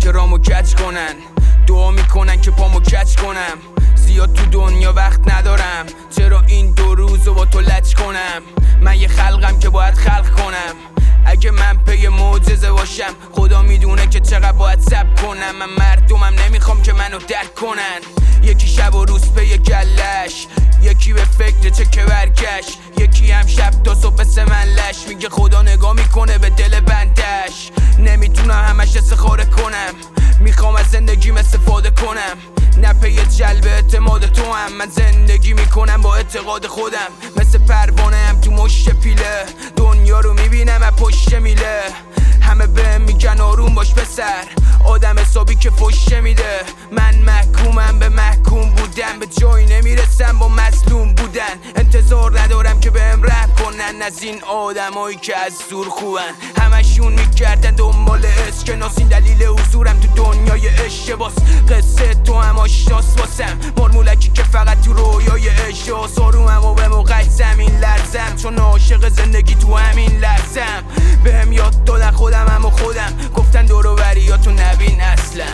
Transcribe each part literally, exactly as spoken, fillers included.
که رامو کج کنن، دعا میکنن که پامو کج کنم. زیاد تو دنیا وقت ندارم، چرا این دو روزو با تو لج کنم؟ من یه خلقم که باید خلق کنم. اگه من پی معجزه باشم، خدا میدونه که چقدر باید صبر کنم. من مردمم نمیخوام که منو درک کنن. یکی شب و روز پی گلش، یکی به فکر چه که برگشت، یکی هم شب تا صبح سمنلش. میگه خدا نگاه میکنه به دل بندش. نمیتونم همش استخاره کنم، میخوام از زندگیم استفاده کنم، نه پی جلب اعتماد تو هم. من زندگی میکنم با اعتقاد خودم، مثل پروانه هم تو مشت پیله. دنیا رو میبینم از پشت میله، همه بهم میگن آروم باش پسر، آدم حسابی که فشه میده. من محکومم به محکوم بودن، به جایی نمیرسم با مظلوم بودن. انتظار ندارم که بهم رحم کنن از این آدمایی که از زور خوبن. همشون میگردن دنبال اسکناس، این دلیل حضورم تو دنیای اشتباس. قصه تو هم آشناس واسم، مرمولکی که فقط تو رویای اجاز. آرومم و به موقع زمین لرزم، چون عاشق زندگی تو همین لحظم. بهم یاد دادن خودم هم و خودم، گفتن دور و بریاتو نبین اصلا.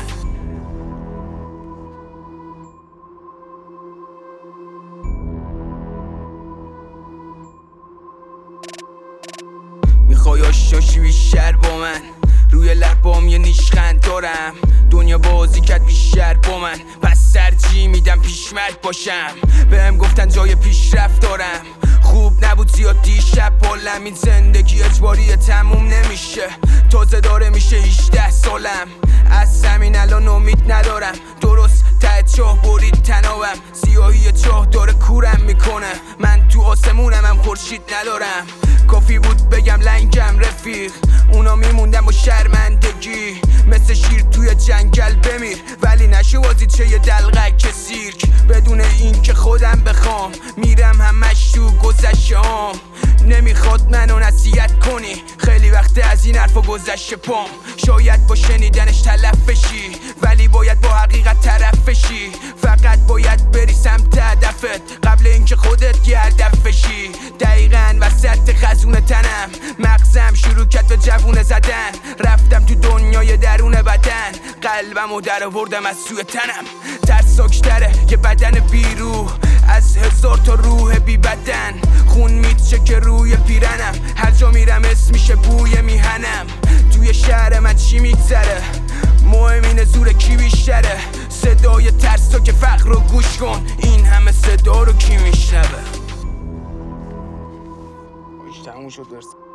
میخوای آشناشی بیشتر با من، روی لبام یه نیشخند دارم. دنیا بازی کرد بیشتر با من، پس ترجیح میدم پیشمرد باشم. بهم گفتن جای پیشرفت دارم، خوب نبود زیاد دیشب حالم. این زندگی اجباریه تموم نمیشه، تازه داره میشه هجده سالم. از زمین الان امید ندارم، درست ته چاه برید تنابم. سیاهی چاه داره کورم میکنه، من تو آسمونم هم خورشید ندارم. کافی بود بگم لنگم رفیق، اونا میموندن با شرمندگی. مثل شیر توی جنگل بمیر، ولی نشو بازی چه یه دلغک سیرک. بدون این که خودم بخوام، میرم همش تو گذشته هام. نمیخواد منو نصیحت کنی، خیلی وقت از این حرفا گذشته پام. شاید با شنیدنش تلف بشی، ولی باید با حقیقت طرف بشی. فقط باید بری سمت هدفت، قبل اینکه خودت یه هدف بشی. دقیقاً وسط خزون تنم، مغزم شروع کرد به جوونه زدن. رفتم تو دنیای درون بدن، قلبمو در آوردم از سوی تنم. ترساکتره یه بدن بیروح از هزار تا روح بی بدن. خون میچکه روی پیرنم، هر جا میرم اسم میشه بوی میهنم. توی شهر من چی میگذره، مهم اینه زور کی بیشتره. صدای ترسا که فقر رو گوش کن، این همه صدا رو کی میشنوه. تموم شد درست.